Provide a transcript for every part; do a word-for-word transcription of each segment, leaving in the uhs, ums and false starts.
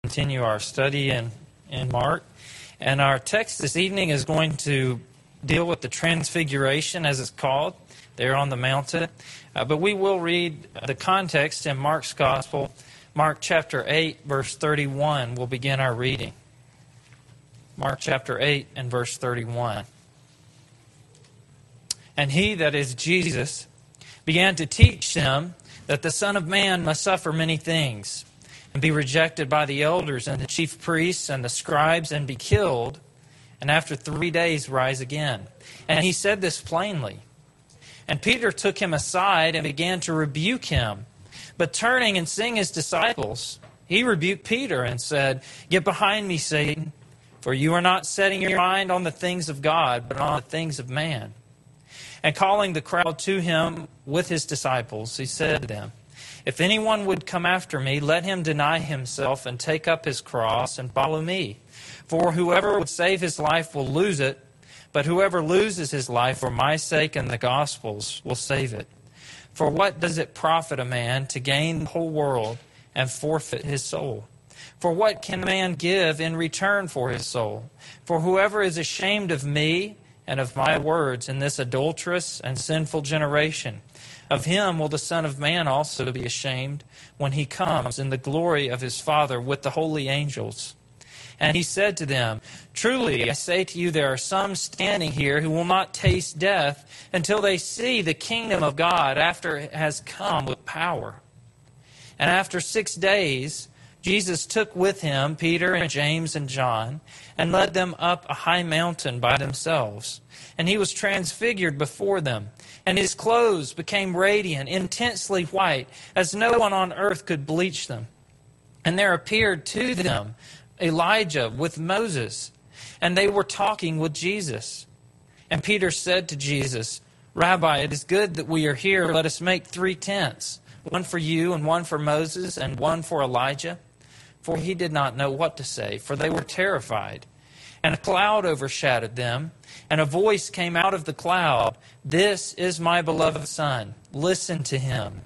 continue our study in, in Mark. And our text this evening is going to deal with the Transfiguration, as it's called, there on the mountain. Uh, but we will read the context in Mark's Gospel. Mark chapter eight, verse thirty-one, will begin our reading. Mark chapter eight and verse thirty-one. And he, that is Jesus, began to teach them that the Son of Man must suffer many things, and be rejected by the elders and the chief priests and the scribes, and be killed, and after three days rise again. And he said this plainly. And Peter took him aside and began to rebuke him. But turning and seeing his disciples, he rebuked Peter and said, Get behind me, Satan, for you are not setting your mind on the things of God, but on the things of man. And calling the crowd to him with his disciples, he said to them, If anyone would come after me, let him deny himself and take up his cross and follow me. For whoever would save his life will lose it, but whoever loses his life for my sake and the gospel's will save it. For what does it profit a man to gain the whole world and forfeit his soul? For what can a man give in return for his soul? For whoever is ashamed of me and of my words in this adulterous and sinful generation, of him will the Son of Man also be ashamed when he comes in the glory of his Father with the holy angels. And he said to them, Truly, I say to you, there are some standing here who will not taste death until they see the kingdom of God after it has come with power. And after six days, Jesus took with him Peter and James and John, and led them up a high mountain by themselves. And he was transfigured before them, and his clothes became radiant, intensely white, as no one on earth could bleach them. And there appeared to them Elijah with Moses, and they were talking with Jesus. And Peter said to Jesus, Rabbi, it is good that we are here. Let us make three tents, one for you, and one for Moses, and one for Elijah. For he did not know what to say, for they were terrified. And a cloud overshadowed them, and a voice came out of the cloud, This is my beloved Son, listen to him.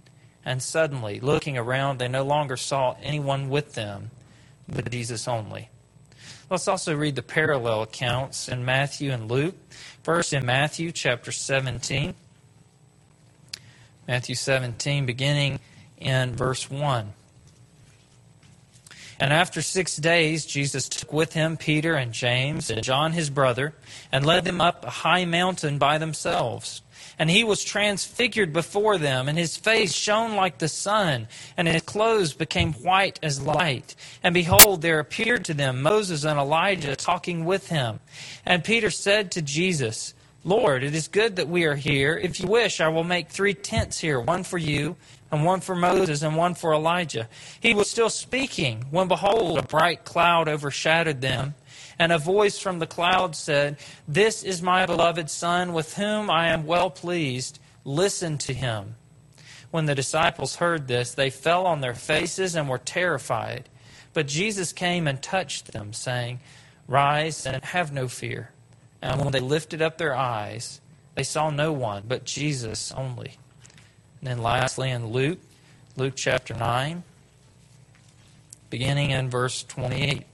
And suddenly, looking around, they no longer saw anyone with them, but Jesus only. Let's also read the parallel accounts in Matthew and Luke. First in Matthew chapter seventeen. Matthew seventeen, beginning in verse one. And after six days, Jesus took with him Peter and James and John his brother, and led them up a high mountain by themselves. And he was transfigured before them, and his face shone like the sun, and his clothes became white as light. And behold, there appeared to them Moses and Elijah talking with him. And Peter said to Jesus, Lord, it is good that we are here. If you wish, I will make three tents here, one for you, and one for Moses, and one for Elijah. He was still speaking, when behold, a bright cloud overshadowed them. And a voice from the cloud said, This is my beloved Son, with whom I am well pleased. Listen to him. When the disciples heard this, they fell on their faces and were terrified. But Jesus came and touched them, saying, Rise and have no fear. And when they lifted up their eyes, they saw no one but Jesus only. And then lastly in Luke, Luke chapter nine, beginning in verse twenty-eight.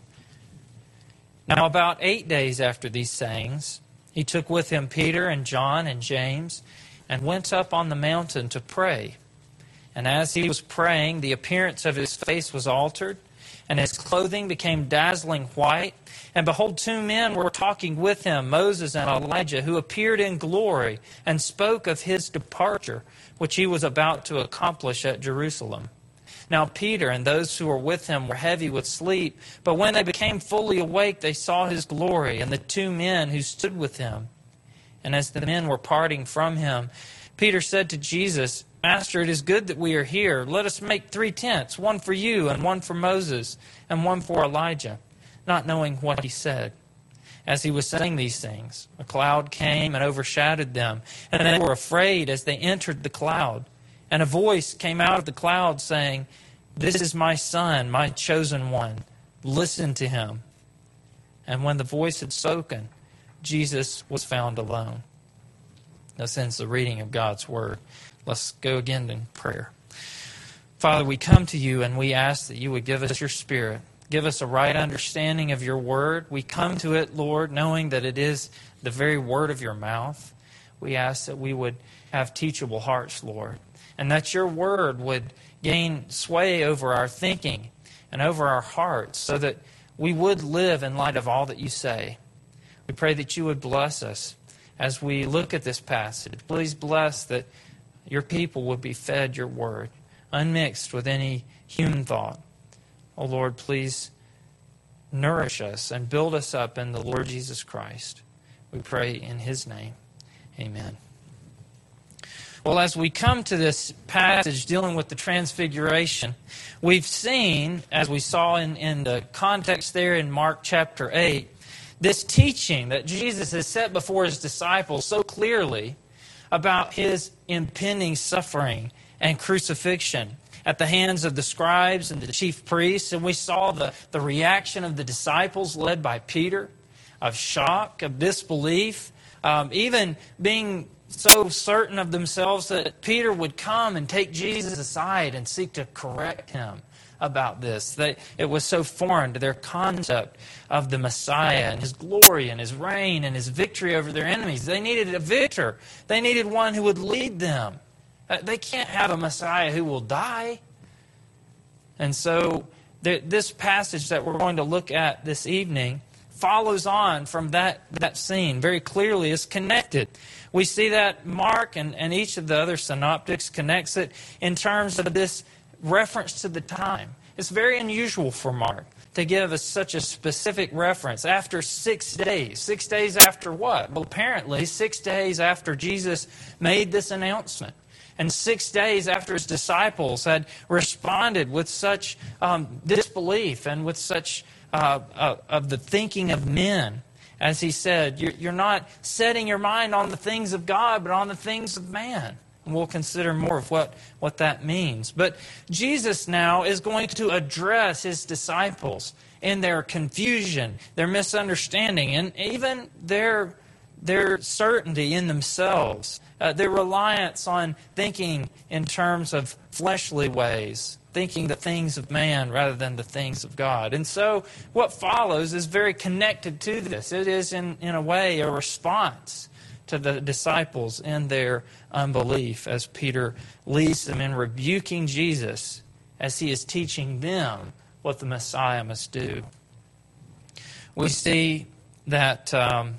Now about eight days after these sayings, he took with him Peter and John and James, and went up on the mountain to pray. And as he was praying, the appearance of his face was altered, and his clothing became dazzling white. And behold, two men were talking with him, Moses and Elijah, who appeared in glory, and spoke of his departure, which he was about to accomplish at Jerusalem. Now Peter and those who were with him were heavy with sleep, but when they became fully awake, they saw his glory and the two men who stood with him. And as the men were parting from him, Peter said to Jesus, Master, it is good that we are here. Let us make three tents, one for you, and one for Moses, and one for Elijah, not knowing what he said. As he was saying these things, a cloud came and overshadowed them, and they were afraid as they entered the cloud. And a voice came out of the cloud saying, This is my Son, my chosen one. Listen to him. And when the voice had spoken, Jesus was found alone. This ends the reading of God's Word. Let's go again in prayer. Father, we come to you and we ask that you would give us your Spirit. Give us a right understanding of your word. We come to it, Lord, knowing that it is the very word of your mouth. We ask that we would have teachable hearts, Lord, and that your word would gain sway over our thinking and over our hearts so that we would live in light of all that you say. We pray that you would bless us as we look at this passage. Please bless that your people would be fed your word, unmixed with any human thought. Oh Lord, please nourish us and build us up in the Lord Jesus Christ. We pray in his name. Amen. Well, as we come to this passage dealing with the Transfiguration, we've seen, as we saw in, in the context there in Mark chapter eight, this teaching that Jesus has set before his disciples so clearly about his impending suffering and crucifixion at the hands of the scribes and the chief priests. And we saw the, the reaction of the disciples led by Peter, of shock, of disbelief, um, even being so certain of themselves that Peter would come and take Jesus aside and seek to correct him about this. That it was so foreign to their concept of the Messiah and his glory and his reign and his victory over their enemies. They needed a victor. They needed one who would lead them. They can't have a Messiah who will die. And so this passage that we're going to look at this evening follows on from that, that scene very clearly. Is connected. We see that Mark and, and each of the other synoptics connects it in terms of this reference to the time. It's very unusual for Mark to give us such a specific reference after six days. Six days after what? Well, apparently six days after Jesus made this announcement. And six days after his disciples had responded with such um, disbelief and with such uh, uh, of the thinking of men, as he said, you're, you're not setting your mind on the things of God, but on the things of man. And we'll consider more of what, what that means. But Jesus now is going to address his disciples in their confusion, their misunderstanding, and even their their certainty in themselves, uh, their reliance on thinking in terms of fleshly ways, thinking the things of man rather than the things of God. And so what follows is very connected to this. It is in, in a way a response to the disciples in their unbelief as Peter leads them in rebuking Jesus as he is teaching them what the Messiah must do. We see that Um,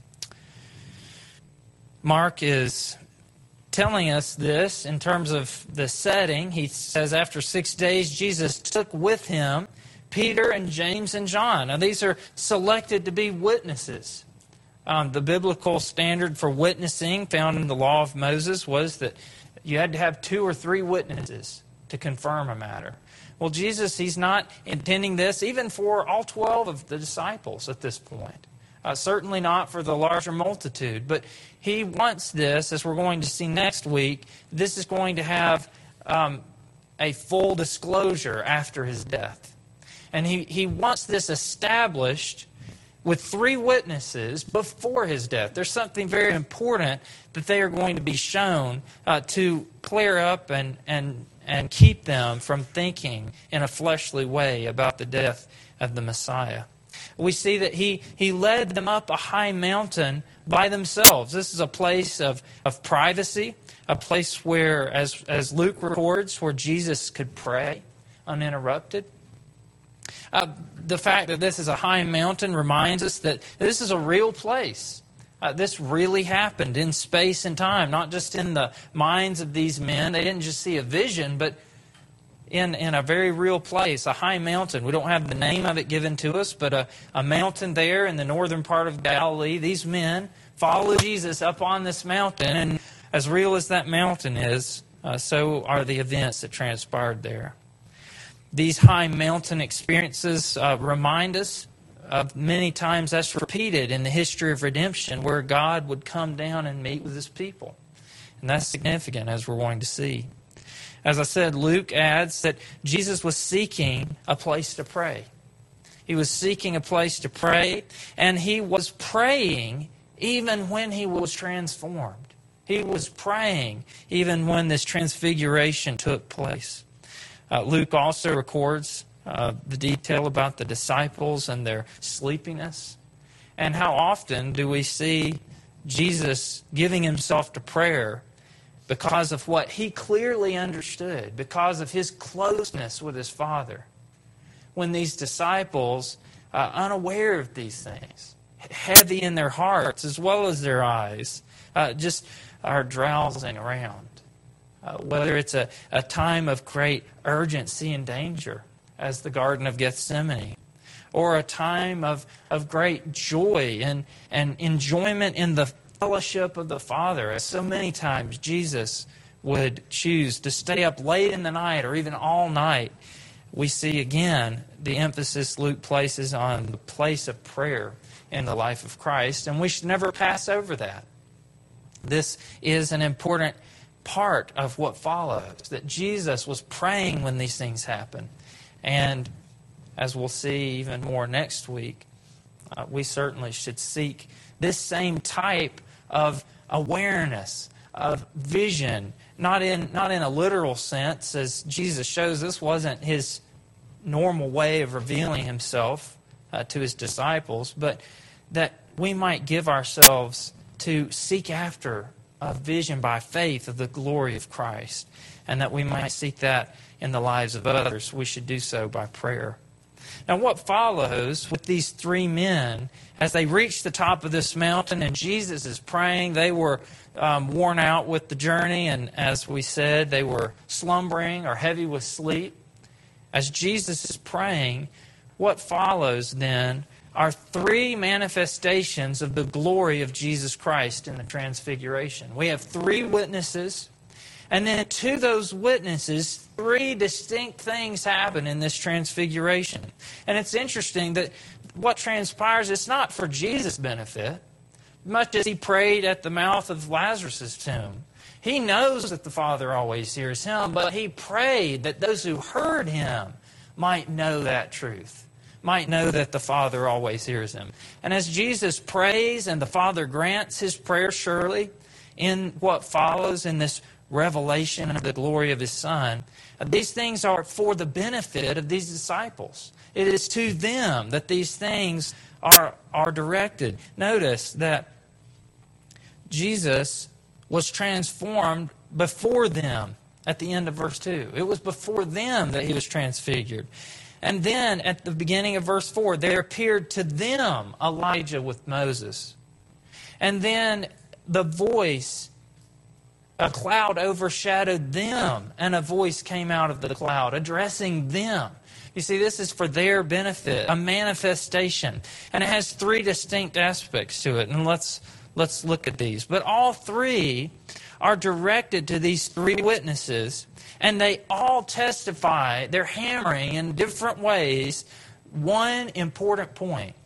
Mark is telling us this in terms of the setting. He says after six days, Jesus took with him Peter and James and John. Now, these are selected to be witnesses. Um, the biblical standard for witnessing found in the law of Moses was that you had to have two or three witnesses to confirm a matter. Well, Jesus, he's not intending this even for all twelve of the disciples at this point. Uh, certainly not for the larger multitude. But he wants this, as we're going to see next week, this is going to have um, a full disclosure after his death. And he, he wants this established with three witnesses before his death. There's something very important that they are going to be shown uh, to clear up and, and, and keep them from thinking in a fleshly way about the death of the Messiah. We see that he, he led them up a high mountain by themselves. This is a place of, of privacy, a place where, as, as Luke records, where Jesus could pray uninterrupted. Uh, the fact that this is a high mountain reminds us that this is a real place. Uh, this really happened in space and time, not just in the minds of these men. They didn't just see a vision, but In, in a very real place, a high mountain. We don't have the name of it given to us, but a, a mountain there in the northern part of Galilee. These men followed Jesus up on this mountain, and as real as that mountain is, uh, so are the events that transpired there. These high mountain experiences uh, remind us of many times that's repeated in the history of redemption, where God would come down and meet with his people. And that's significant, as we're going to see. As I said, Luke adds that Jesus was seeking a place to pray. He was seeking a place to pray, and he was praying even when he was transformed. He was praying even when this transfiguration took place. Uh, Luke also records uh, the detail about the disciples and their sleepiness. And how often do we see Jesus giving himself to prayer because of what he clearly understood, because of his closeness with his Father, when these disciples, uh, unaware of these things, heavy in their hearts as well as their eyes, uh, just are drowsing around. Uh, whether it's a, a time of great urgency and danger, as the Garden of Gethsemane, or a time of, of great joy and, and enjoyment in the fellowship of the Father, as so many times Jesus would choose to stay up late in the night or even all night. We see again the emphasis Luke places on the place of prayer in the life of Christ, and we should never pass over that. This is an important part of what follows, that Jesus was praying when these things happen. And as we'll see even more next week, uh, we certainly should seek this same type of awareness, of vision, not in not in a literal sense, as Jesus shows this wasn't his normal way of revealing himself uh, to his disciples, but that we might give ourselves to seek after a vision by faith of the glory of Christ, and that we might seek that in the lives of others. We should do so by prayer. Now, what follows with these three men, as they reach the top of this mountain and Jesus is praying, they were um, worn out with the journey, and as we said, they were slumbering or heavy with sleep. As Jesus is praying, what follows then are three manifestations of the glory of Jesus Christ in the Transfiguration. We have three witnesses, and then to those witnesses, three distinct things happen in this Transfiguration. And it's interesting that what transpires, it's not for Jesus' benefit, much as he prayed at the mouth of Lazarus' tomb. He knows that the Father always hears him, but he prayed that those who heard him might know that truth, might know that the Father always hears him. And as Jesus prays and the Father grants his prayer surely in what follows in this revelation of the glory of his Son, these things are for the benefit of these disciples. It is to them that these things are, are directed. Notice that Jesus was transformed before them at the end of verse two. It was before them that he was transfigured. And then at the beginning of verse four, there appeared to them Elijah with Moses. And then the voice, a cloud overshadowed them, and a voice came out of the cloud addressing them. You see, this is for their benefit, a manifestation. And it has three distinct aspects to it. And let's let's look at these. But all three are directed to these three witnesses, and they all testify, they're hammering in different ways, one important point: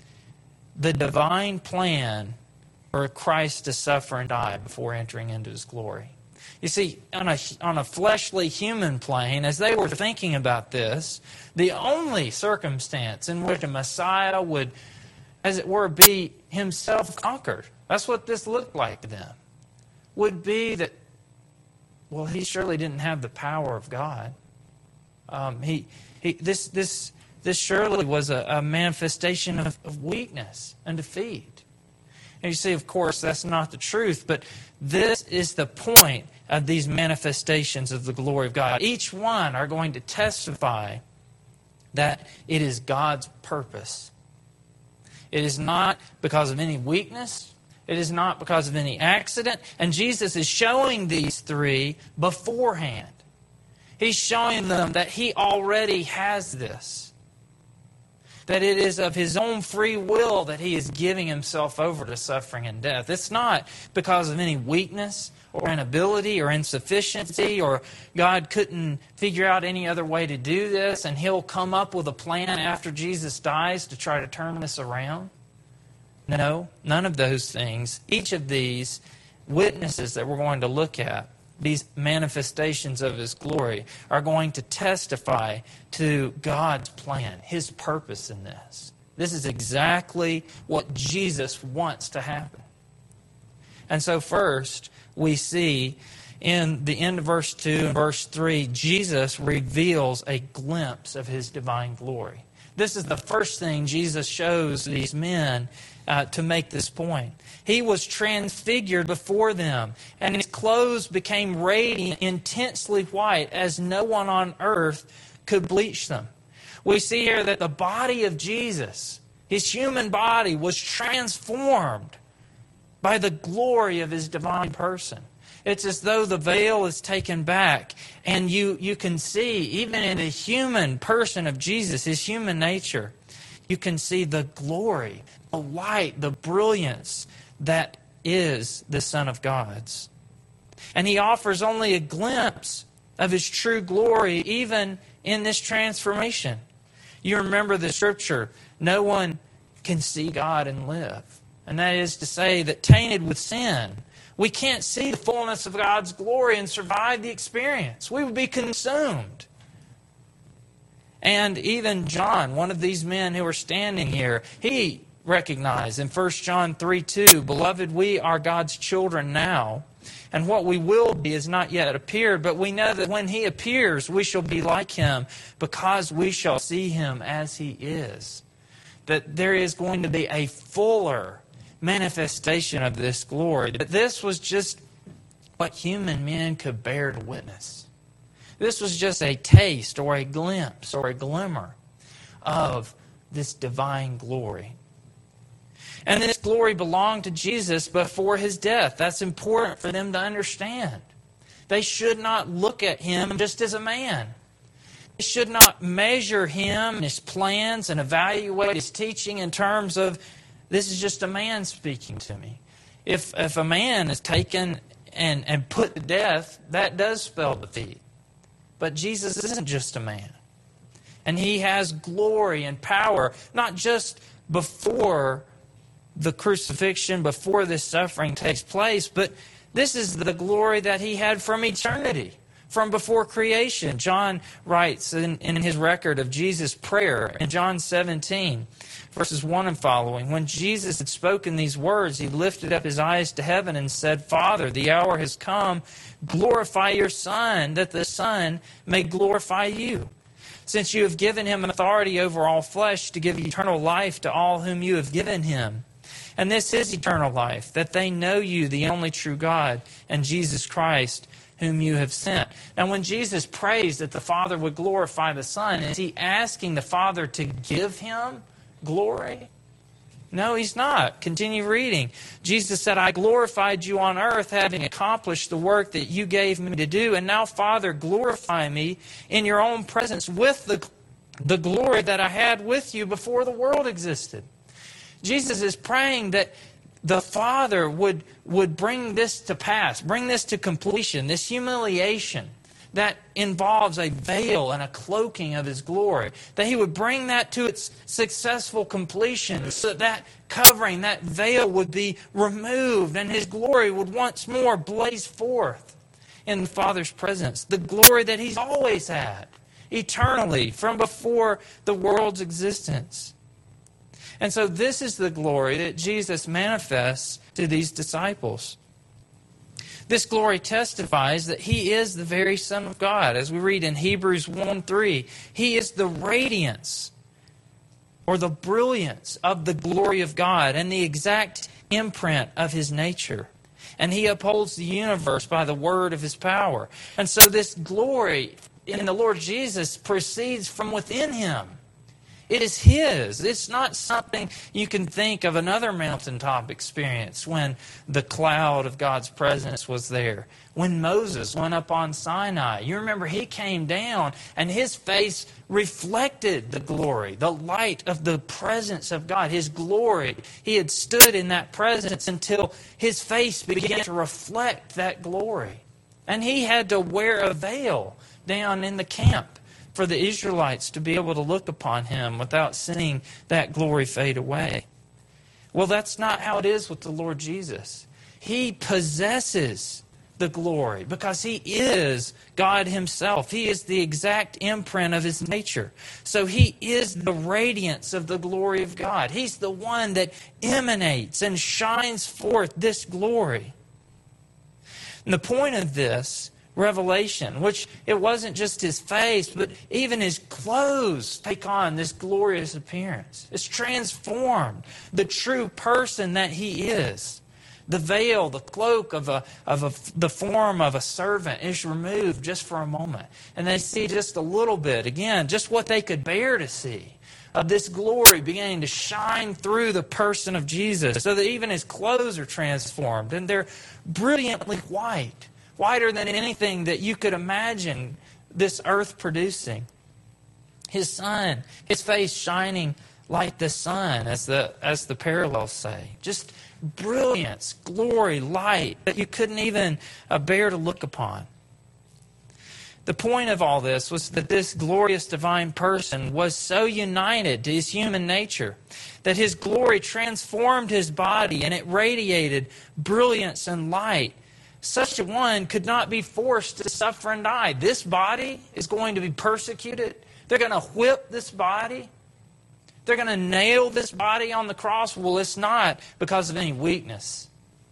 the divine plan for Christ to suffer and die before entering into his glory. You see, on a, on a fleshly human plane, as they were thinking about this, the only circumstance in which a Messiah would, as it were, be himself conquered, that's what this looked like to them, would be that, well, he surely didn't have the power of God. Um, he, he, this, this, this surely was a, a manifestation of, of weakness and defeat. And you see, of course, that's not the truth, but this is the point of these manifestations of the glory of God. Each one are going to testify that it is God's purpose. It is not because of any weakness. It is not because of any accident. And Jesus is showing these three beforehand. He's showing them that he already has this. That it is of his own free will that he is giving himself over to suffering and death. It's not because of any weakness or inability or insufficiency, or God couldn't figure out any other way to do this and he'll come up with a plan after Jesus dies to try to turn this around. No, none of those things. Each of these witnesses that we're going to look at, these manifestations of his glory, are going to testify to God's plan, his purpose in this. This is exactly what Jesus wants to happen. And so first, we see in the end of verse two and verse three, Jesus reveals a glimpse of his divine glory. This is the first thing Jesus shows these men uh, to make this point. He was transfigured before them, and his clothes became radiant, intensely white, as no one on earth could bleach them. We see here that the body of Jesus, his human body, was transformed by the glory of his divine person. It's as though the veil is taken back, and you, you can see, even in the human person of Jesus, his human nature, you can see the glory, the light, the brilliance that is the Son of God's. And he offers only a glimpse of his true glory, even in this transformation. You remember the scripture, no one can see God and live. And that is to say that tainted with sin, we can't see the fullness of God's glory and survive the experience. We would be consumed. And even John, one of these men who are standing here, he recognized in First John three two, Beloved, we are God's children now, and what we will be is not yet appeared, but we know that when he appears, we shall be like him, because we shall see him as he is. That there is going to be a fuller manifestation of this glory. But this was just what human men could bear to witness. This was just a taste or a glimpse or a glimmer of this divine glory. And this glory belonged to Jesus before his death. That's important for them to understand. They should not look at him just as a man. They should not measure him, his plans, and evaluate his teaching in terms of, this is just a man speaking to me. If if a man is taken and, and put to death, that does spell defeat. But Jesus isn't just a man. And he has glory and power, not just before the crucifixion, before this suffering takes place, but this is the glory that he had from eternity, from before creation. John writes in, in his record of Jesus' prayer in John seventeen, verses one and following, when Jesus had spoken these words, he lifted up his eyes to heaven and said, Father, the hour has come. Glorify your Son, that the Son may glorify you. Since you have given him authority over all flesh to give eternal life to all whom you have given him. And this is eternal life, that they know you, the only true God, and Jesus Christ, whom you have sent. Now, when Jesus prays that the Father would glorify the Son, is he asking the Father to give him glory? No, he's not. Continue reading. Jesus said, I glorified you on earth, having accomplished the work that you gave me to do. And now, Father, glorify me in your own presence with the, the glory that I had with you before the world existed. Jesus is praying that the Father would, would bring this to pass, bring this to completion, this humiliation that involves a veil and a cloaking of his glory, that he would bring that to its successful completion so that that covering, that veil would be removed and his glory would once more blaze forth in the Father's presence. The glory that he's always had, eternally, from before the world's existence. And so this is the glory that Jesus manifests to these disciples. This glory testifies that he is the very Son of God. As we read in Hebrews one three, he is the radiance or the brilliance of the glory of God and the exact imprint of his nature. And he upholds the universe by the word of his power. And so this glory in the Lord Jesus proceeds from within him. It is his. It's not something you can think of another mountaintop experience when the cloud of God's presence was there. When Moses went up on Sinai, you remember he came down and his face reflected the glory, the light of the presence of God, his glory. He had stood in that presence until his face began to reflect that glory. And he had to wear a veil down in the camp for the Israelites to be able to look upon him without seeing that glory fade away. Well, that's not how it is with the Lord Jesus. He possesses the glory because he is God himself. He is the exact imprint of his nature. So he is the radiance of the glory of God. He's the one that emanates and shines forth this glory. And the point of this revelation, which it wasn't just his face, but even his clothes take on this glorious appearance. It's transformed the true person that he is. The veil, the cloak of a of a, the form of a servant is removed just for a moment. And they see just a little bit, again, just what they could bear to see, of this glory beginning to shine through the person of Jesus, so that even his clothes are transformed, and they're brilliantly white, whiter than anything that you could imagine this earth producing. His sun, his face shining like the sun, as the as the parallels say. Just brilliance, glory, light that you couldn't even uh, bear to look upon. The point of all this was that this glorious divine person was so united to his human nature that his glory transformed his body and it radiated brilliance and light. Such a one could not be forced to suffer and die. This body is going to be persecuted. They're going to whip this body. They're going to nail this body on the cross. Well, it's not because of any weakness.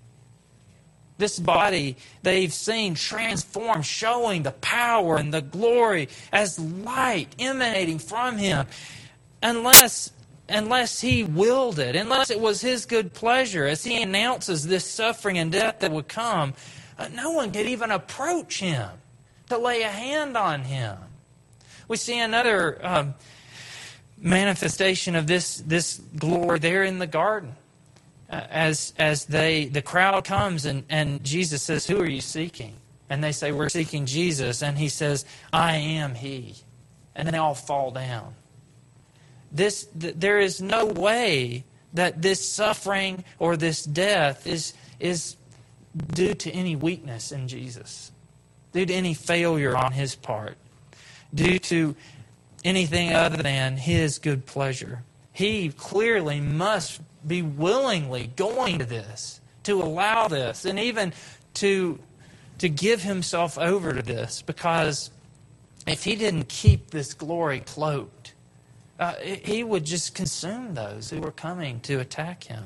This body they've seen transformed, showing the power and the glory as light emanating from him. Unless, unless he willed it, unless it was his good pleasure, as he announces this suffering and death that would come, uh, no one could even approach him to lay a hand on him. We see another um, manifestation of this, this glory there in the garden. Uh, as as they the crowd comes and, and Jesus says, "Who are you seeking?" And they say, "We're seeking Jesus." And he says, "I am he." And then they all fall down. This th- there is no way that this suffering or this death is is due to any weakness in Jesus, due to any failure on his part, due to anything other than his good pleasure. He clearly must be willingly going to this, to allow this, and even to, to give himself over to this, because if he didn't keep this glory cloaked, uh, he would just consume those who were coming to attack him.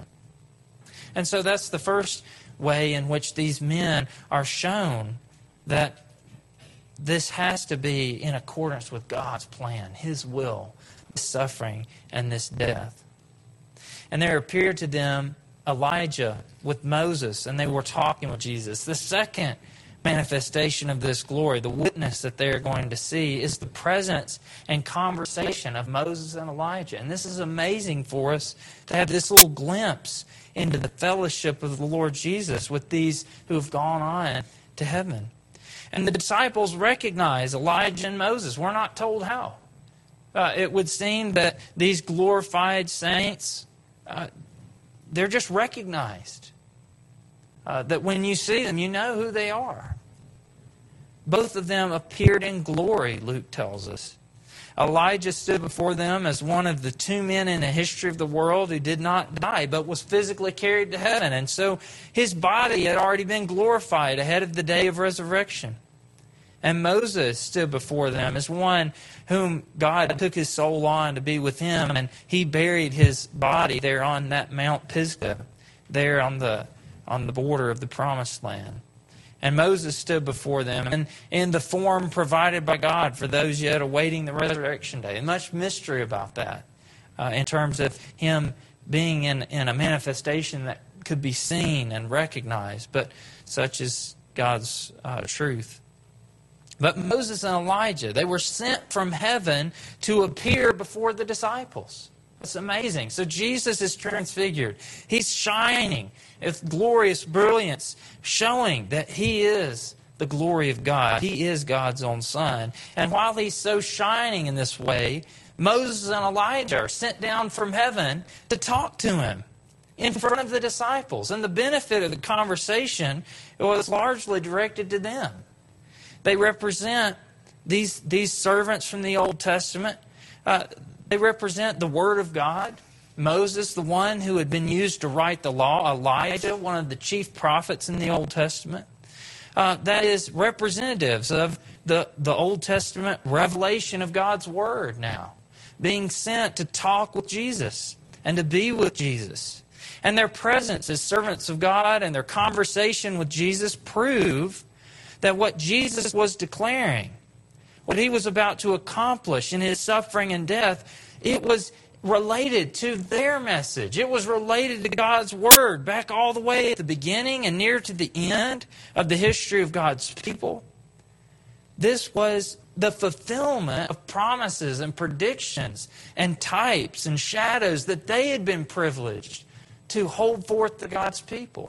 And so that's the first way in which these men are shown that this has to be in accordance with God's plan, his will, this suffering and this death. And there appeared to them Elijah with Moses, and they were talking with Jesus. The second manifestation of this glory, the witness that they're going to see, is the presence and conversation of Moses and Elijah. And this is amazing for us to have this little glimpse into the fellowship of the Lord Jesus with these who have gone on to heaven. And the disciples recognize Elijah and Moses. We're not told how. Uh, it would seem that these glorified saints, Uh, they're just recognized. Uh, that when you see them, you know who they are. Both of them appeared in glory, Luke tells us. Elijah stood before them as one of the two men in the history of the world who did not die, but was physically carried to heaven. And so his body had already been glorified ahead of the day of resurrection. And Moses stood before them as one whom God took his soul on to be with him, and he buried his body there on that Mount Pisgah, there on the on the border of the Promised Land. And Moses stood before them in, in the form provided by God for those yet awaiting the resurrection day. And much mystery about that uh, in terms of him being in, in a manifestation that could be seen and recognized, but such is God's uh, truth. But Moses and Elijah, they were sent from heaven to appear before the disciples. It's amazing. So Jesus is transfigured. He's shining with glorious brilliance, showing that he is the glory of God. He is God's own Son. And while he's so shining in this way, Moses and Elijah are sent down from heaven to talk to him in front of the disciples. And the benefit of the conversation was largely directed to them. They represent these, these servants from the Old Testament. Uh, they represent the Word of God. Moses, the one who had been used to write the law. Elijah, one of the chief prophets in the Old Testament. Uh, that is representatives of the, the Old Testament revelation of God's Word now, being sent to talk with Jesus and to be with Jesus. And their presence as servants of God and their conversation with Jesus prove that what Jesus was declaring, what he was about to accomplish in his suffering and death, it was related to their message. It was related to God's Word back all the way at the beginning and near to the end of the history of God's people. This was the fulfillment of promises and predictions and types and shadows that they had been privileged to hold forth to God's people.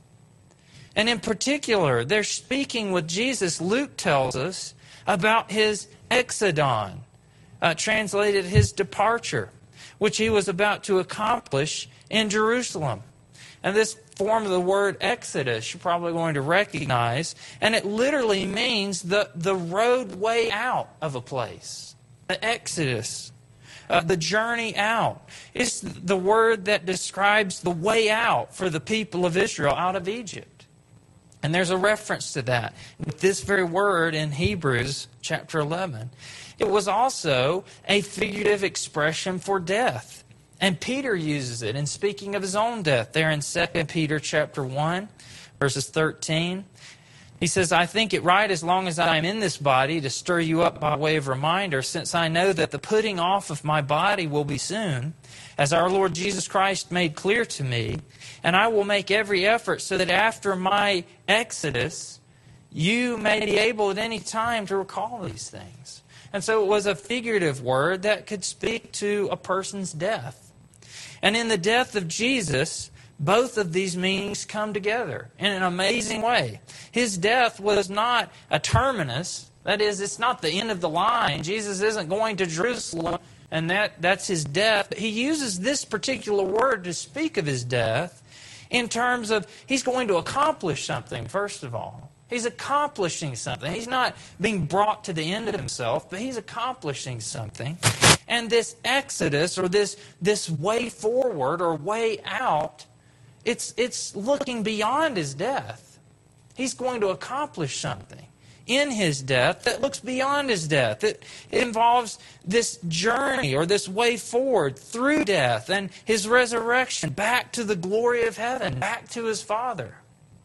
And in particular, they're speaking with Jesus. Luke tells us about his exodon, uh, translated his departure, which he was about to accomplish in Jerusalem. And this form of the word exodus you're probably going to recognize, and it literally means the, the roadway out of a place. The exodus, uh, the journey out. It's the word that describes the way out for the people of Israel out of Egypt. And there's a reference to that with this very word in Hebrews chapter eleven. It was also a figurative expression for death. And Peter uses it in speaking of his own death there in Second Peter chapter one, verses thirteen. He says, I think it right as long as I am in this body to stir you up by way of reminder, since I know that the putting off of my body will be soon, as our Lord Jesus Christ made clear to me, and I will make every effort so that after my exodus, you may be able at any time to recall these things. And so it was a figurative word that could speak to a person's death. And in the death of Jesus, both of these meanings come together in an amazing way. His death was not a terminus. That is, it's not the end of the line. Jesus isn't going to Jerusalem and that, that's his death. But he uses this particular word to speak of his death in terms of he's going to accomplish something, first of all. He's accomplishing something. He's not being brought to the end of himself, but he's accomplishing something. And this exodus, or this, this way forward or way out, it's, it's looking beyond his death. He's going to accomplish something in his death that looks beyond his death. It, it involves this journey or this way forward through death and his resurrection back to the glory of heaven, back to his Father.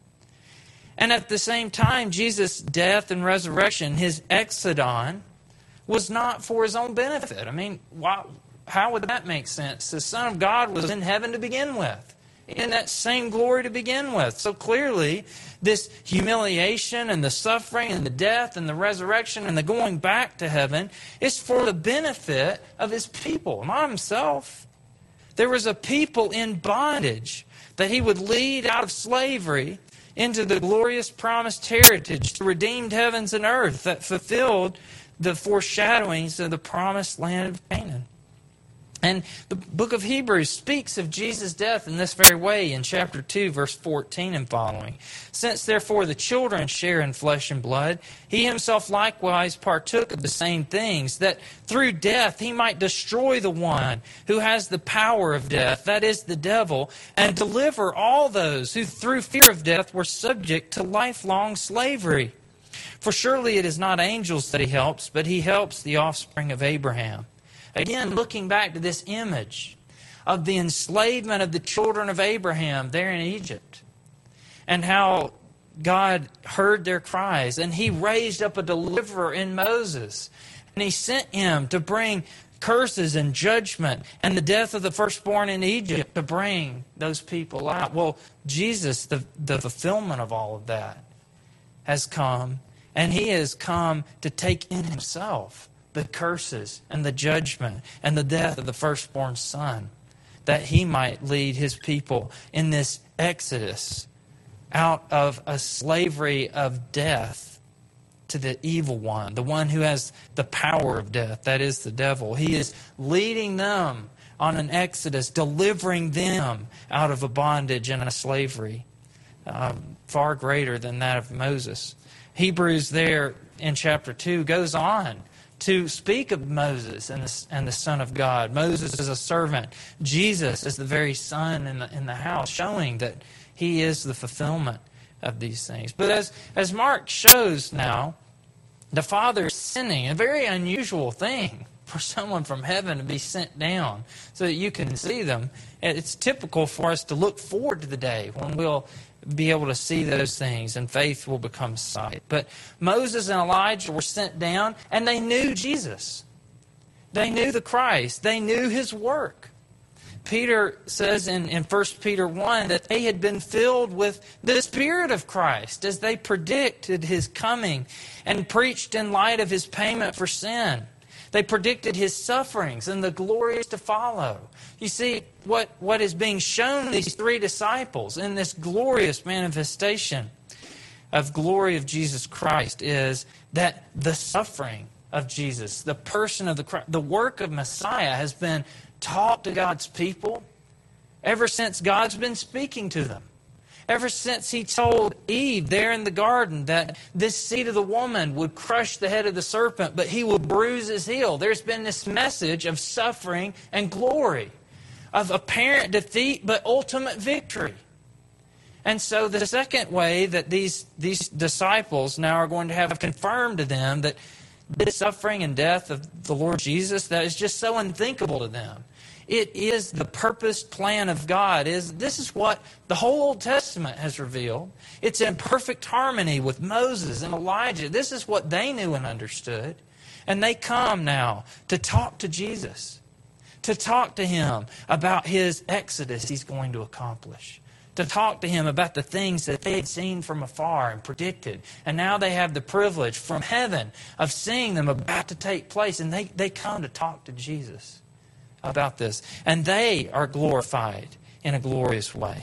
And at the same time, Jesus' death and resurrection, his exodon, was not for his own benefit. I mean, why, how would that make sense? The Son of God was in heaven to begin with, in that same glory to begin with. So clearly, this humiliation and the suffering and the death and the resurrection and the going back to heaven is for the benefit of his people, not himself. There was a people in bondage that he would lead out of slavery into the glorious promised heritage, the redeemed heavens and earth that fulfilled the foreshadowings of the promised land of Canaan. And the book of Hebrews speaks of Jesus' death in this very way in chapter two, verse fourteen and following. Since therefore the children share in flesh and blood, he himself likewise partook of the same things, that through death he might destroy the one who has the power of death, that is the devil, and deliver all those who through fear of death were subject to lifelong slavery. For surely it is not angels that he helps, but he helps the offspring of Abraham. Again, looking back to this image of the enslavement of the children of Abraham there in Egypt, and how God heard their cries, and he raised up a deliverer in Moses, and he sent him to bring curses and judgment and the death of the firstborn in Egypt to bring those people out. Well, Jesus, the, the fulfillment of all of that, has come, and he has come to take in himself the curses and the judgment and the death of the firstborn son, that he might lead his people in this exodus out of a slavery of death to the evil one, the one who has the power of death, that is the devil. He is leading them on an exodus, delivering them out of a bondage and a slavery um, far greater than that of Moses. Hebrews there in chapter two goes on to speak of Moses and the, and the Son of God. Moses is a servant. Jesus is the very Son in the, in the house, showing that he is the fulfillment of these things. But as, as Mark shows now, the Father is sending a very unusual thing for someone from heaven to be sent down so that you can see them. It's typical for us to look forward to the day when we'll be able to see those things and faith will become sight. But Moses and Elijah were sent down and they knew Jesus. They knew the Christ. They knew His work. Peter says in, in First Peter one that they had been filled with the Spirit of Christ as they predicted His coming and preached in light of His payment for sin. They predicted His sufferings and the glories to follow. You see, what, what is being shown these three disciples in this glorious manifestation of glory of Jesus Christ is that the suffering of Jesus, the person of the Christ, the work of Messiah has been taught to God's people ever since God's been speaking to them. Ever since He told Eve there in the garden that this seed of the woman would crush the head of the serpent, but he would bruise his heel. There's been this message of suffering and glory, of apparent defeat but ultimate victory. And so the second way that these, these disciples now are going to have confirmed to them that this suffering and death of the Lord Jesus that is just so unthinkable to them. It is the purposed plan of God. Is This is what the whole Old Testament has revealed. It's in perfect harmony with Moses and Elijah. This is what they knew and understood. And they come now to talk to Jesus, to talk to Him about His exodus He's going to accomplish, to talk to Him about the things that they had seen from afar and predicted. And now they have the privilege from heaven of seeing them about to take place. And they, they come to talk to Jesus about this. And they are glorified in a glorious way.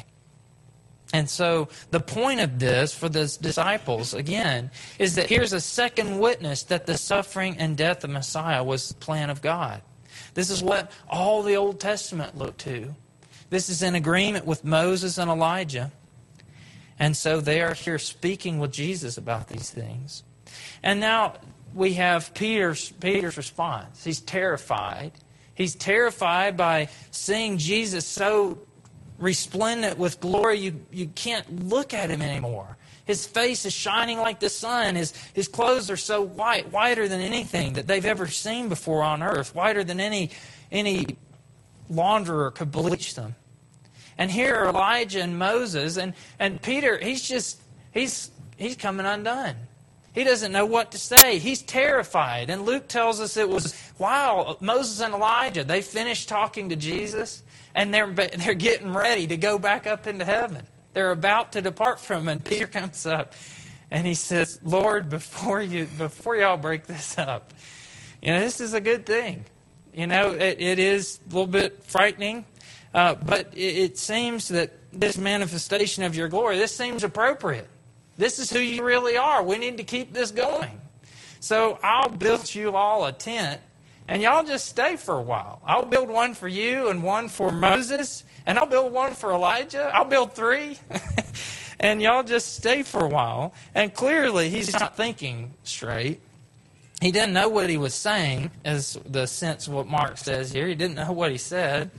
And so the point of this for the disciples, again, is that here's a second witness that the suffering and death of Messiah was the plan of God. This is what all the Old Testament looked to. This is in agreement with Moses and Elijah. And so they are here speaking with Jesus about these things. And now we have Peter's, Peter's response. He's terrified. He's terrified by seeing Jesus so resplendent with glory, you, you can't look at Him anymore. His face is shining like the sun. His, his clothes are so white, whiter than anything that they've ever seen before on earth, whiter than any, any launderer could bleach them. And here are Elijah and Moses, and, and Peter, he's just, he's, he's coming undone. He doesn't know what to say. He's terrified. And Luke tells us it was, wow, Moses and Elijah, they finished talking to Jesus, and they're, they're getting ready to go back up into heaven. They're about to depart from Him, and Peter comes up, and he says, Lord, before you, before y'all break this up, you know, this is a good thing. You know, it, it is a little bit frightening, uh, but it, it seems that this manifestation of your glory, this seems appropriate. This is who you really are. We need to keep this going. So I'll build you all a tent, and y'all just stay for a while. I'll build one for you and one for Moses, and I'll build one for Elijah. I'll build three. And y'all just stay for a while. And clearly, he's not thinking straight. He didn't know what he was saying, as the sense of what Mark says here. He didn't know what he said.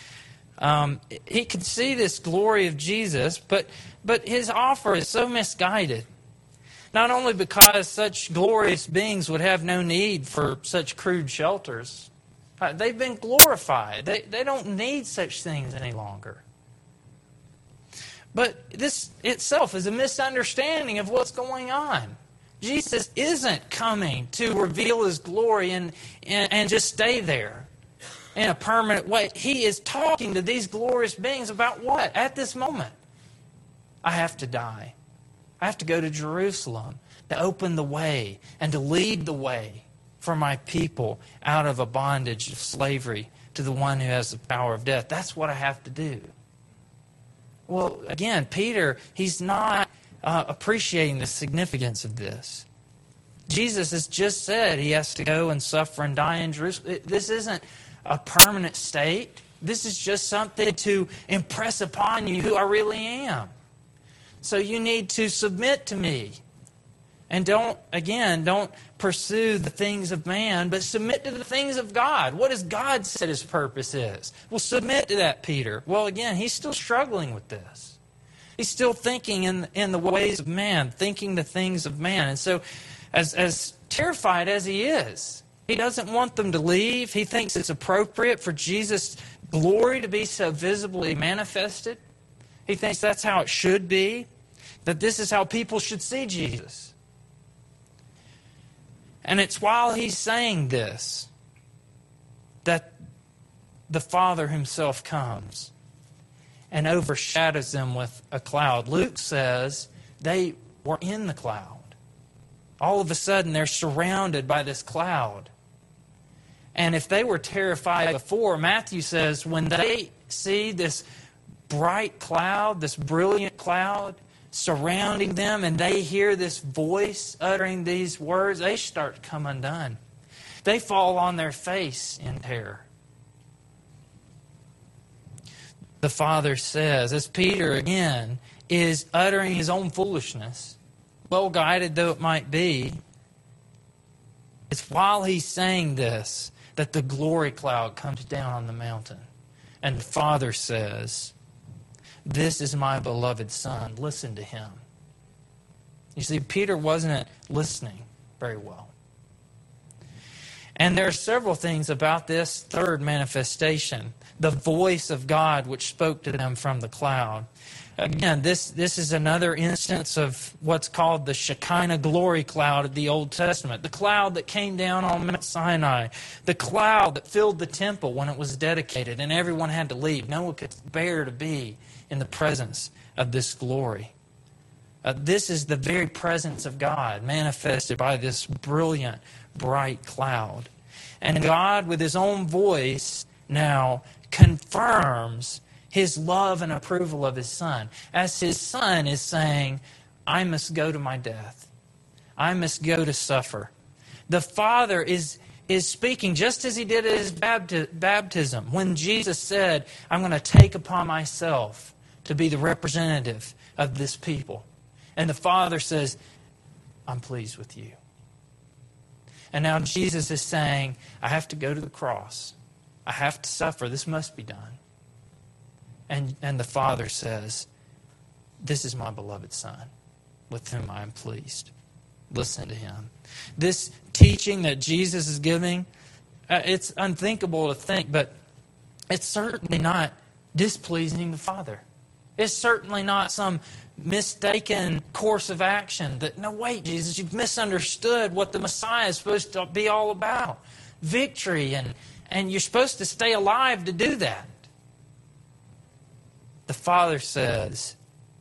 Um, he could see this glory of Jesus, but but his offer is so misguided. Not only because such glorious beings would have no need for such crude shelters. Uh, they've been glorified. They, they don't need such things any longer. But this itself is a misunderstanding of what's going on. Jesus isn't coming to reveal His glory and, and, and just stay there in a permanent way. He is talking to these glorious beings about what? At this moment, I have to die. I have to go to Jerusalem to open the way and to lead the way for my people out of a bondage of slavery to the one who has the power of death. That's what I have to do. Well, again, Peter, he's not uh, appreciating the significance of this. Jesus has just said He has to go and suffer and die in Jerusalem. This isn't a permanent state. This is just something to impress upon you who I really am. So you need to submit to me. And don't, again, don't pursue the things of man, but submit to the things of God. What has God said His purpose is? Well, submit to that, Peter. Well, again, he's still struggling with this. He's still thinking in, in the ways of man, thinking the things of man. And so, as, as terrified as he is, He doesn't want them to leave. He thinks it's appropriate for Jesus' glory to be so visibly manifested. He thinks that's how it should be, that this is how people should see Jesus. And it's while he's saying this that the Father himself comes and overshadows them with a cloud. Luke says they were in the cloud. All of a sudden, they're surrounded by this cloud. And if they were terrified before, Matthew says when they see this bright cloud, this brilliant cloud surrounding them, and they hear this voice uttering these words, they start to come undone. They fall on their face in terror. The Father says, as Peter again is uttering his own foolishness, well guided though it might be, it's while he's saying this that the glory cloud comes down on the mountain. And the Father says, "This is my beloved Son. Listen to him." You see, Peter wasn't listening very well. And there are several things about this third manifestation, the voice of God which spoke to them from the cloud. Again, this, this is another instance of what's called the Shekinah glory cloud of the Old Testament. The cloud that came down on Mount Sinai. The cloud that filled the temple when it was dedicated and everyone had to leave. No one could bear to be in the presence of this glory. Uh, this is the very presence of God manifested by this brilliant, bright cloud. And God, with his own voice, now confirms his love and approval of his Son. As his Son is saying, I must go to my death. I must go to suffer. The Father is, is speaking just as he did at his bapti- baptism. When Jesus said, I'm going to take upon myself to be the representative of this people. And the Father says, I'm pleased with you. And now Jesus is saying, I have to go to the cross. I have to suffer. This must be done. And, and the Father says, this is my beloved Son, with whom I am pleased. Listen to him. This teaching that Jesus is giving, uh, it's unthinkable to think, but it's certainly not displeasing the Father. It's certainly not some mistaken course of action that, no, wait, Jesus, you've misunderstood what the Messiah is supposed to be all about. Victory, and, and you're supposed to stay alive to do that. The Father says,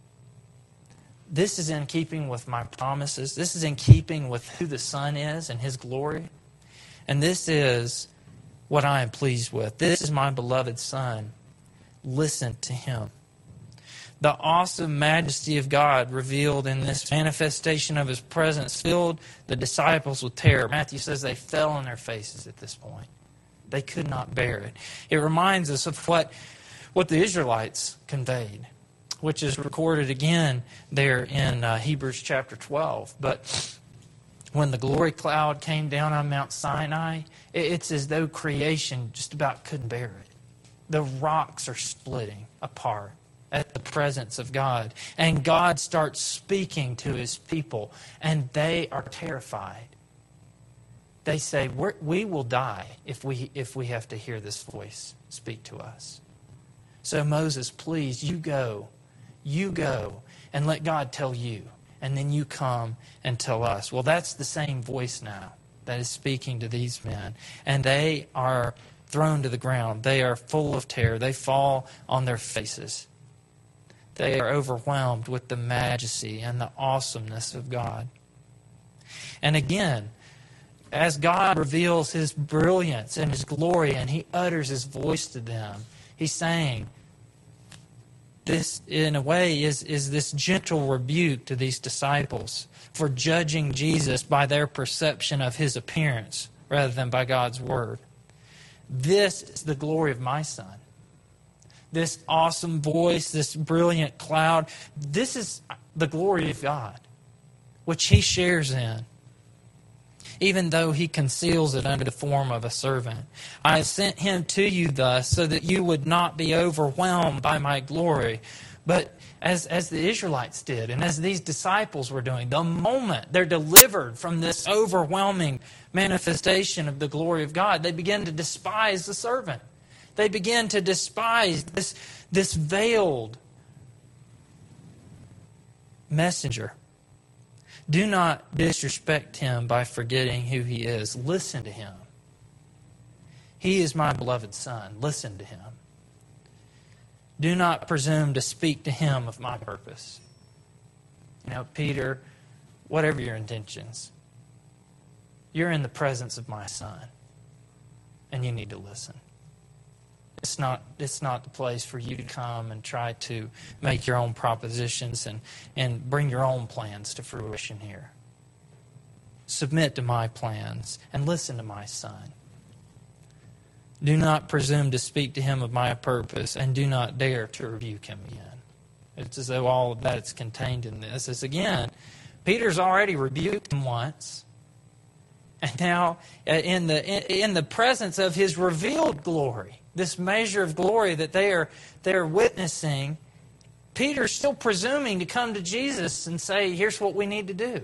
this is in keeping with my promises. This is in keeping with who the Son is and his glory. And this is what I am pleased with. This is my beloved Son. Listen to him. The awesome majesty of God revealed in this manifestation of his presence filled the disciples with terror. Matthew says they fell on their faces at this point. They could not bear it. It reminds us of what, what the Israelites conveyed, which is recorded again there in uh, Hebrews chapter twelve. But when the glory cloud came down on Mount Sinai, it's as though creation just about couldn't bear it. The rocks are splitting apart at the presence of God. And God starts speaking to his people, and they are terrified. They say, We're, we will die if we, if we have to hear this voice speak to us. So Moses, please, you go. You go and let God tell you. And then you come and tell us. Well, that's the same voice now that is speaking to these men. And they are thrown to the ground. They are full of terror. They fall on their faces. They are overwhelmed with the majesty and the awesomeness of God. And again, as God reveals his brilliance and his glory and he utters his voice to them, he's saying, this, in a way, is, is this gentle rebuke to these disciples for judging Jesus by their perception of his appearance rather than by God's word. This is the glory of my Son. This awesome voice, this brilliant cloud, this is the glory of God, which he shares in, even though he conceals it under the form of a servant. I have sent him to you thus, so that you would not be overwhelmed by my glory, But as, as the Israelites did, and as these disciples were doing, the moment they're delivered from this overwhelming manifestation of the glory of God, they begin to despise the servant. They begin to despise this, this veiled messenger. Do not disrespect him by forgetting who he is. Listen to him. He is my beloved Son. Listen to him. Do not presume to speak to him of my purpose. You know, Peter, whatever your intentions, you're in the presence of my Son, and you need to listen. It's not, it's not the place for you to come and try to make your own propositions and, and bring your own plans to fruition here. Submit to my plans and listen to my Son. Do not presume to speak to him of my purpose, and do not dare to rebuke him again. It's as though all of that is contained in this. Is again, Peter's already rebuked him once, and now in the in, in the presence of his revealed glory, this measure of glory that they are they are witnessing, Peter's still presuming to come to Jesus and say, "Here's what we need to do."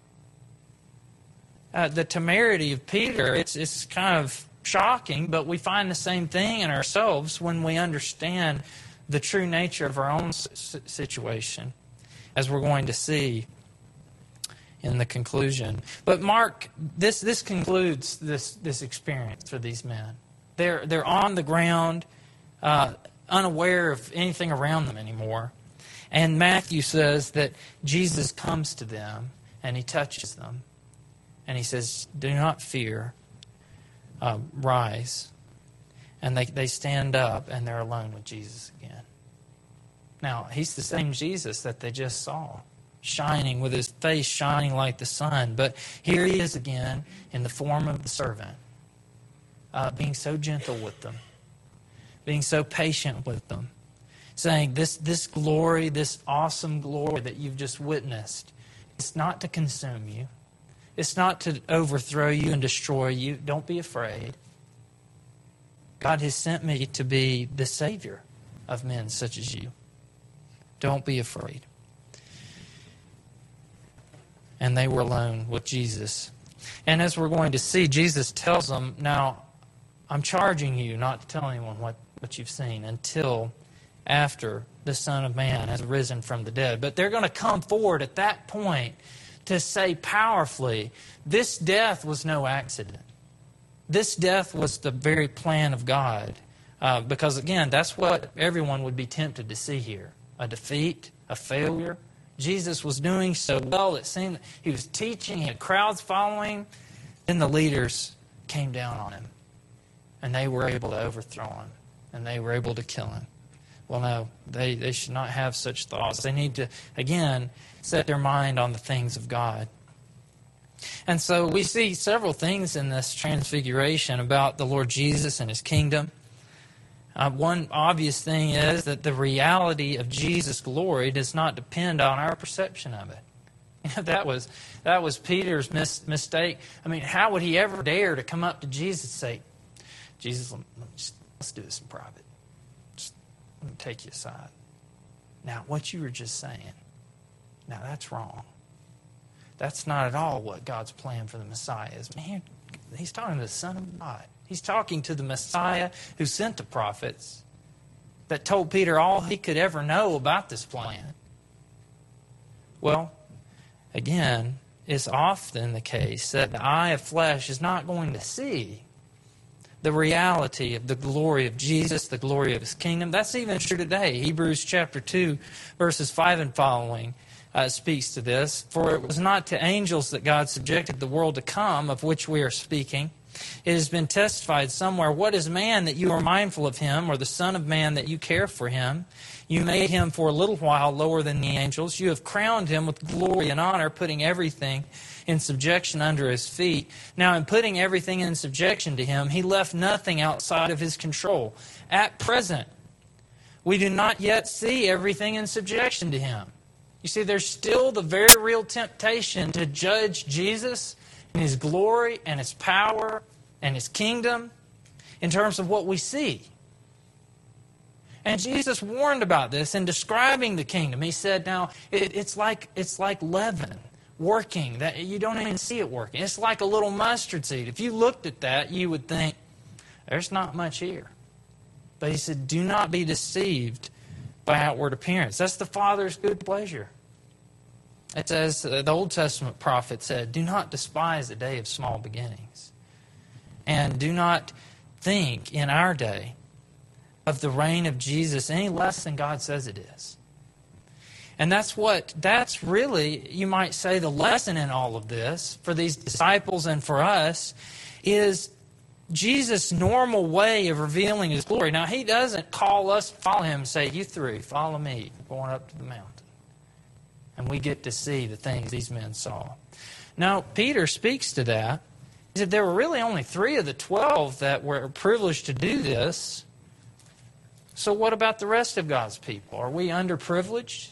Uh, the temerity of Peter, it's it's kind of shocking, but we find the same thing in ourselves when we understand the true nature of our own situation, as we're going to see in the conclusion. But Mark, this this concludes this this experience for these men. They're they're on the ground, uh, unaware of anything around them anymore. And Matthew says that Jesus comes to them and he touches them, and he says, "Do not fear. Uh, rise." And they, they stand up and they're alone with Jesus again. Now, he's the same Jesus that they just saw, shining, with his face shining like the sun. But here he is again in the form of the servant, uh, being so gentle with them, being so patient with them, saying this, this glory, this awesome glory that you've just witnessed, it's not to consume you. It's not to overthrow you and destroy you. Don't be afraid. God has sent me to be the Savior of men such as you. Don't be afraid. And they were alone with Jesus. And as we're going to see, Jesus tells them, "Now, I'm charging you not to tell anyone what, what you've seen until after the Son of Man has risen from the dead." But they're going to come forward at that point to say powerfully, this death was no accident. This death was the very plan of God. Uh, because again, that's what everyone would be tempted to see here. A defeat, a failure. Jesus was doing so well, it seemed he was teaching, he had crowds following. Then the leaders came down on him. And they were able to overthrow him. And they were able to kill him. Well, no, they, they should not have such thoughts. They need to, again, set their mind on the things of God. And so we see several things in this transfiguration about the Lord Jesus and his kingdom. Uh, one obvious thing is that the reality of Jesus' glory does not depend on our perception of it. You know, that was that was Peter's mis- mistake. I mean, how would he ever dare to come up to Jesus and say, "Jesus, let me just, let's do this in private. Just, let me take you aside. Now, what you were just saying, now that's wrong. That's not at all what God's plan for the Messiah is." Man, he's talking to the Son of God. He's talking to the Messiah who sent the prophets that told Peter all he could ever know about this plan. Well, again, it's often the case that the eye of flesh is not going to see the reality of the glory of Jesus, the glory of his kingdom. That's even true today. Hebrews chapter two, verses five and following uh, speaks to this. "For it was not to angels that God subjected the world to come, of which we are speaking. It has been testified somewhere, what is man that you are mindful of him, or the Son of Man that you care for him? You made him for a little while lower than the angels. You have crowned him with glory and honor, putting everything in subjection under his feet. Now, in putting everything in subjection to him, he left nothing outside of his control. At present, we do not yet see everything in subjection to him." You see, there's still the very real temptation to judge Jesus and his glory and his power and his kingdom in terms of what we see. And Jesus warned about this in describing the kingdom. He said, now, it, it's like it's like leaven working, that you don't even see it working. It's like a little mustard seed. If you looked at that, you would think, there's not much here. But he said, do not be deceived by outward appearance. That's the Father's good pleasure. It says, uh, the Old Testament prophet said, do not despise the day of small beginnings. And do not think in our day of the reign of Jesus any less than God says it is. And that's what, that's really, you might say, the lesson in all of this for these disciples and for us is Jesus' normal way of revealing His glory. Now, He doesn't call us to follow Him and say, you three, follow me, going up to the mountain. And we get to see the things these men saw. Now, Peter speaks to that. He said there were really only three of the twelve that were privileged to do this. So what about the rest of God's people? Are we underprivileged?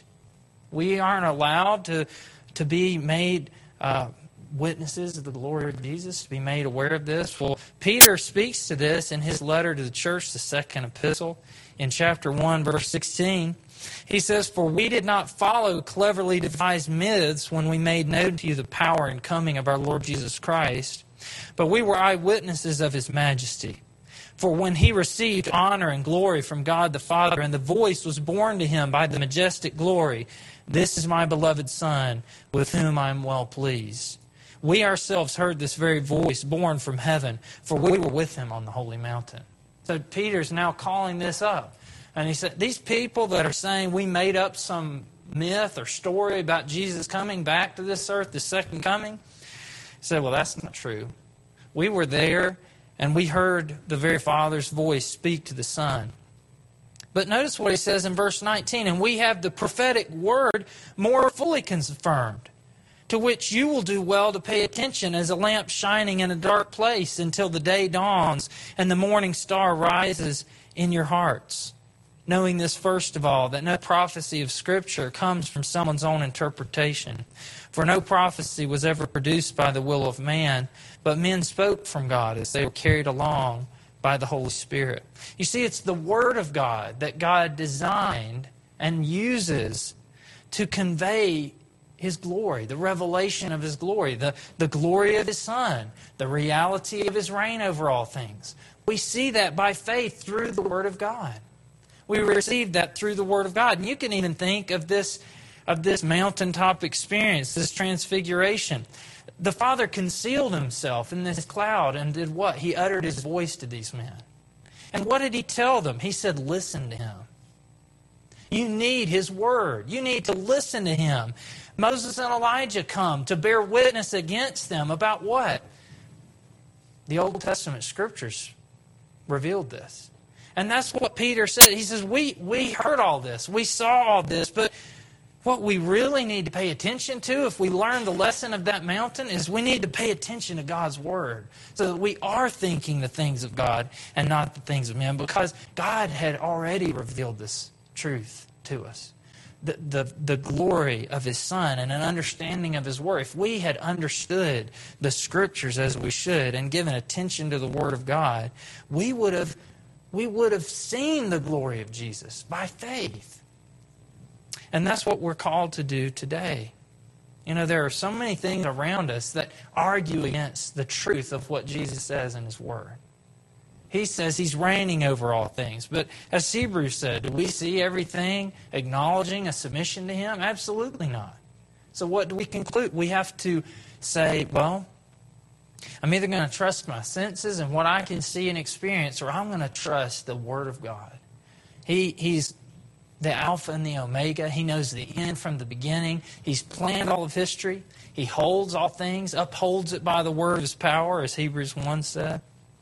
We aren't allowed to, to be made uh, witnesses of the glory of Jesus, to be made aware of this? Well, Peter speaks to this in his letter to the church, the second epistle, in chapter one, verse sixteen. He says, for we did not follow cleverly devised myths when we made known to you the power and coming of our Lord Jesus Christ, but we were eyewitnesses of His majesty. For when He received honor and glory from God the Father, and the voice was borne to Him by the majestic glory, this is my beloved Son, with whom I am well pleased. We ourselves heard this very voice borne from heaven, for we were with Him on the holy mountain. So Peter's now calling this up. And he said, these people that are saying we made up some myth or story about Jesus coming back to this earth, the second coming, he said, well, that's not true. We were there, and we heard the very Father's voice speak to the Son. But notice what he says in verse nineteen, and we have the prophetic word more fully confirmed, to which you will do well to pay attention as a lamp shining in a dark place until the day dawns and the morning star rises in your hearts. Knowing this, first of all, that no prophecy of Scripture comes from someone's own interpretation. For no prophecy was ever produced by the will of man, but men spoke from God as they were carried along by the Holy Spirit. You see, it's the Word of God that God designed and uses to convey His glory, the revelation of His glory, the, the glory of His Son, the reality of His reign over all things. We see that by faith through the Word of God. We receive that through the Word of God. And you can even think of this, of this mountaintop experience, this transfiguration. The Father concealed Himself in this cloud and did what? He uttered His voice to these men. And what did He tell them? He said, listen to Him. You need His Word. You need to listen to Him. Moses and Elijah come to bear witness against them about what? The Old Testament Scriptures revealed this. And that's what Peter said. He says, we, we heard all this. We saw all this. But what we really need to pay attention to, if we learn the lesson of that mountain, is we need to pay attention to God's Word. So that we are thinking the things of God and not the things of men. Because God had already revealed this truth to us. The, the, the glory of His Son and an understanding of His Word. If we had understood the Scriptures as we should and given attention to the Word of God, we would have, we would have seen the glory of Jesus by faith. And that's what we're called to do today. You know, there are so many things around us that argue against the truth of what Jesus says in His Word. He says He's reigning over all things. But as Hebrews said, do we see everything acknowledging a submission to Him? Absolutely not. So what do we conclude? We have to say, well, I'm either going to trust my senses and what I can see and experience, or I'm going to trust the Word of God. He, he's the Alpha and the Omega. He knows the end from the beginning. He's planned all of history. He holds all things, upholds it by the word of His power, as Hebrews one said.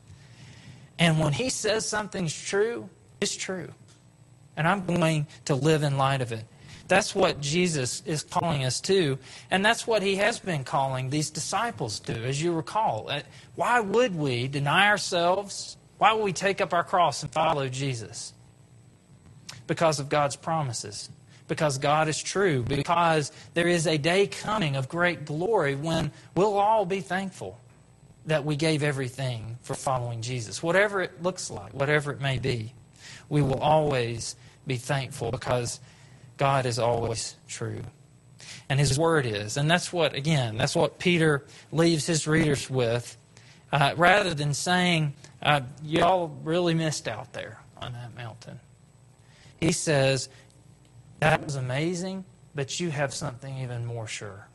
And when He says something's true, it's true. And I'm going to live in light of it. That's what Jesus is calling us to. And that's what He has been calling these disciples to, as you recall. Why would we deny ourselves? Why would we take up our cross and follow Jesus? Because of God's promises. Because God is true. Because there is a day coming of great glory when we'll all be thankful that we gave everything for following Jesus. Whatever it looks like, whatever it may be, we will always be thankful because God is always true. And His Word is. And that's what, again, that's what Peter leaves his readers with. Uh, rather than saying, uh, y'all really missed out there on that mountain. He says, that was amazing, but you have something even more sure.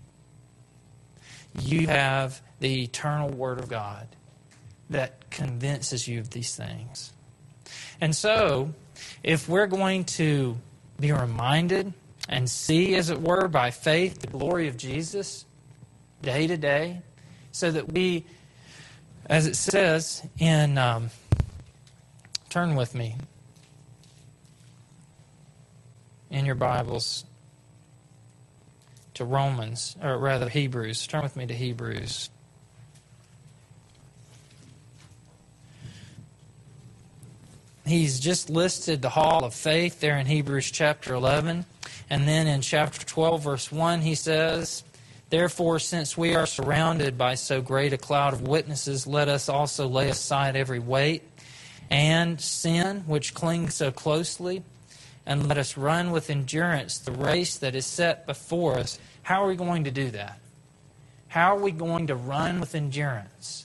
You have the eternal Word of God that convinces you of these things. And so, if we're going to be reminded and see, as it were, by faith, the glory of Jesus day to day, so that we, as it says in, um, turn with me in your Bibles to Romans, or rather Hebrews. Turn with me to Hebrews. He's just listed the hall of faith there in Hebrews chapter eleven. And then in chapter twelve, verse one, he says, therefore, since we are surrounded by so great a cloud of witnesses, let us also lay aside every weight and sin which clings so closely, and let us run with endurance the race that is set before us. How are we going to do that? How are we going to run with endurance?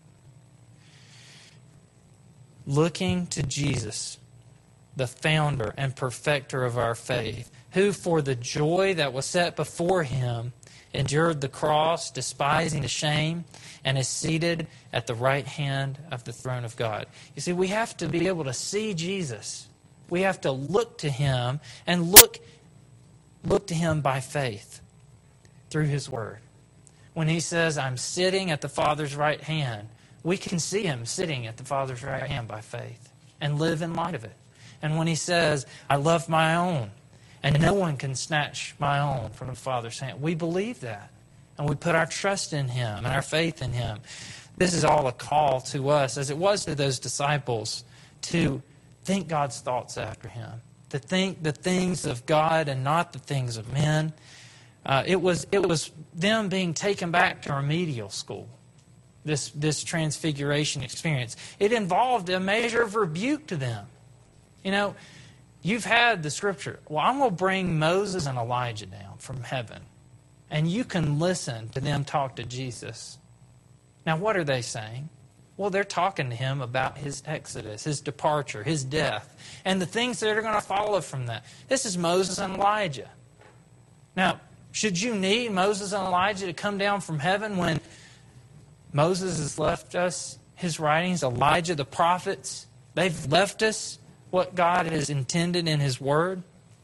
Looking to Jesus, the founder and perfecter of our faith, who for the joy that was set before Him endured the cross, despising the shame, and is seated at the right hand of the throne of God. You see, we have to be able to see Jesus. We have to look to Him and look, look to Him by faith through His Word. When He says, I'm sitting at the Father's right hand, we can see Him sitting at the Father's right hand by faith and live in light of it. And when He says, I love my own, and no one can snatch my own from the Father's hand, we believe that. And we put our trust in Him and our faith in Him. This is all a call to us, as it was to those disciples, to think God's thoughts after Him, to think the things of God and not the things of men. Uh, it was it was them being taken back to remedial school, this, this transfiguration experience. It involved a measure of rebuke to them. You know, you've had the Scripture. Well, I'm going to bring Moses and Elijah down from heaven, and you can listen to them talk to Jesus. Now, what are they saying? Well, they're talking to Him about His exodus, His departure, His death, and the things that are going to follow from that. This is Moses and Elijah. Now, should you need Moses and Elijah to come down from heaven when Moses has left us his writings, Elijah, the prophets, they've left us what God has intended in His Word?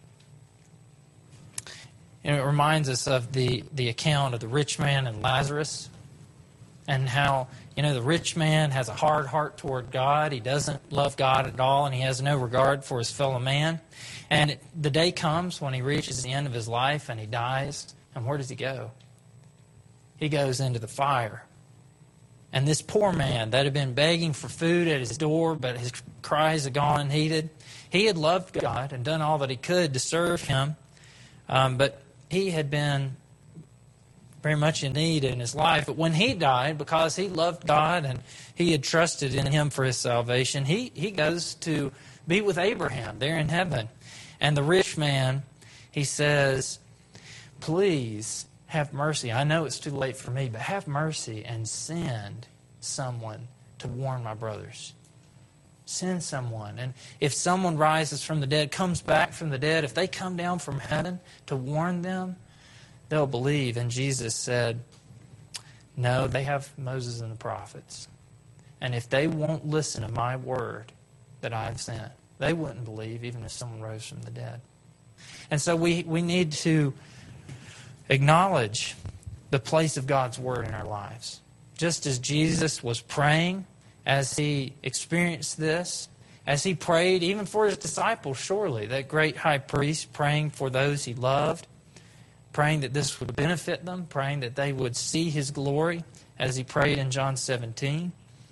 And it reminds us of the, the account of the rich man and Lazarus, and how, you know, the rich man has a hard heart toward God. He doesn't love God at all, and he has no regard for his fellow man. And it, the day comes when he reaches the end of his life and he dies. And where does he go? He goes into the fire. And this poor man that had been begging for food at his door, but his cries had gone unheeded, he had loved God and done all that he could to serve Him. Um, but he had been very much in need in his life. But when he died, because he loved God and he had trusted in Him for his salvation, he, he goes to be with Abraham there in heaven. And the rich man, he says, please have mercy. I know it's too late for me, but have mercy and send someone to warn my brothers. Send someone. And if someone rises from the dead, comes back from the dead, if they come down from heaven to warn them, they'll believe. And Jesus said, no, they have Moses and the prophets. And if they won't listen to my word that I've sent, they wouldn't believe even if someone rose from the dead. And so we, we need to acknowledge the place of God's Word in our lives. Just as Jesus was praying as He experienced this, as He prayed even for His disciples, surely, that great high priest praying for those He loved, praying that this would benefit them, praying that they would see His glory, as He prayed in John seventeen.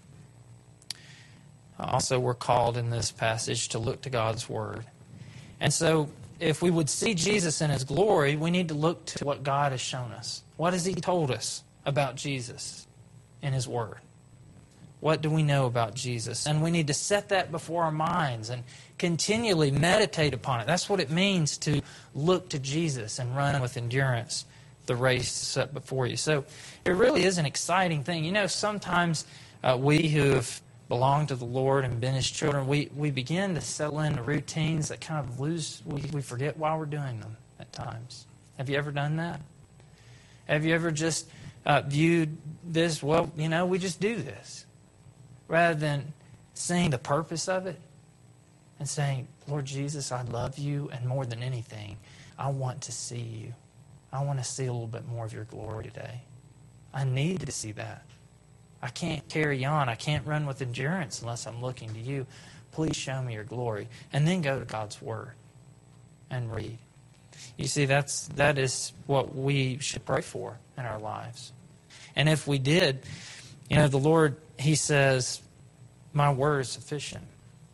Also, we're called in this passage to look to God's Word. And so, if we would see Jesus in His glory, we need to look to what God has shown us. What has He told us about Jesus in His Word? What do we know about Jesus? And we need to set that before our minds and continually meditate upon it. That's what it means to look to Jesus and run with endurance the race set before you. So it really is an exciting thing. You know, sometimes uh, we who have belonged to the Lord and been His children, we, we begin to settle into routines that kind of lose, we, we forget why we're doing them at times. Have you ever done that? Have you ever just uh, viewed this, well, you know, we just do this, rather than seeing the purpose of it and saying, Lord Jesus, I love you, and more than anything, I want to see you. I want to see a little bit more of your glory today. I need to see that. I can't carry on. I can't run with endurance unless I'm looking to you. Please show me your glory. And then go to God's Word and read. You see, that's that is what we should pray for in our lives. And if we did, you know, the Lord, He says, my word is sufficient.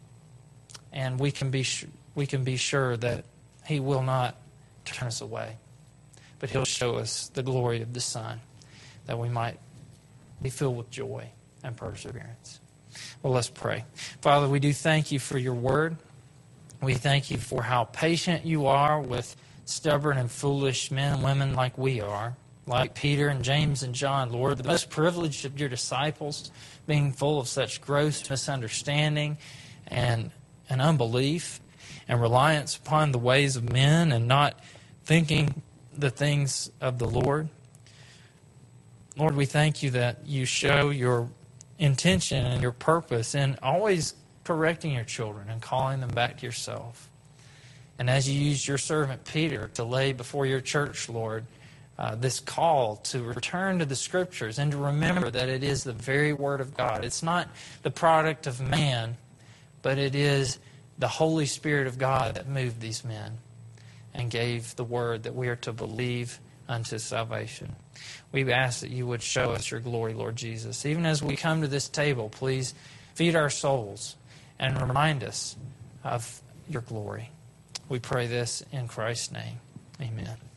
And we can be we can be sure that He will not turn us away, but He'll show us the glory of the Son, that we might be filled with joy and perseverance. Well, let's pray. Father, we do thank you for your word. We thank you for how patient you are with stubborn and foolish men and women like we are, like Peter and James and John, Lord, the most privileged of your disciples, being full of such gross misunderstanding and, and unbelief and reliance upon the ways of men and not thinking the things of the Lord. Lord, we thank you that you show your intention and your purpose in always correcting your children and calling them back to yourself. And as you used your servant Peter to lay before your church, Lord, uh, this call to return to the Scriptures and to remember that it is the very Word of God. It's not the product of man, but it is the Holy Spirit of God that moved these men and gave the Word that we are to believe unto salvation. We ask that you would show us your glory, Lord Jesus. Even as we come to this table, please feed our souls and remind us of your glory. We pray this in Christ's name. Amen.